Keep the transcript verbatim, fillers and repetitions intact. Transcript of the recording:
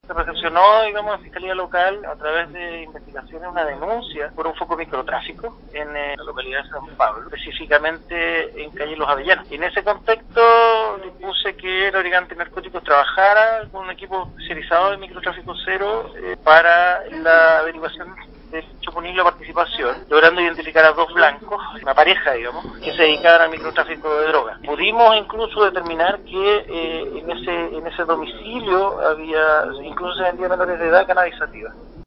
Se recepcionó, digamos, en Fiscalía Local, a través de investigaciones, una denuncia por un foco de microtráfico en eh, la localidad de San Pablo, específicamente en calle Los Avellanos. Y en ese contexto dispuse que Fabricante de Narcóticos trabajara con un equipo especializado de microtráfico cero eh, para la averiguación de dicho punible participación, logrando identificar a dos blancos, una pareja, digamos, que se dedicaban al microtráfico de drogas. Pudimos incluso determinar que eh, en ese en ese domicilio había, incluso se vendía menores de edad, cannabis sativa.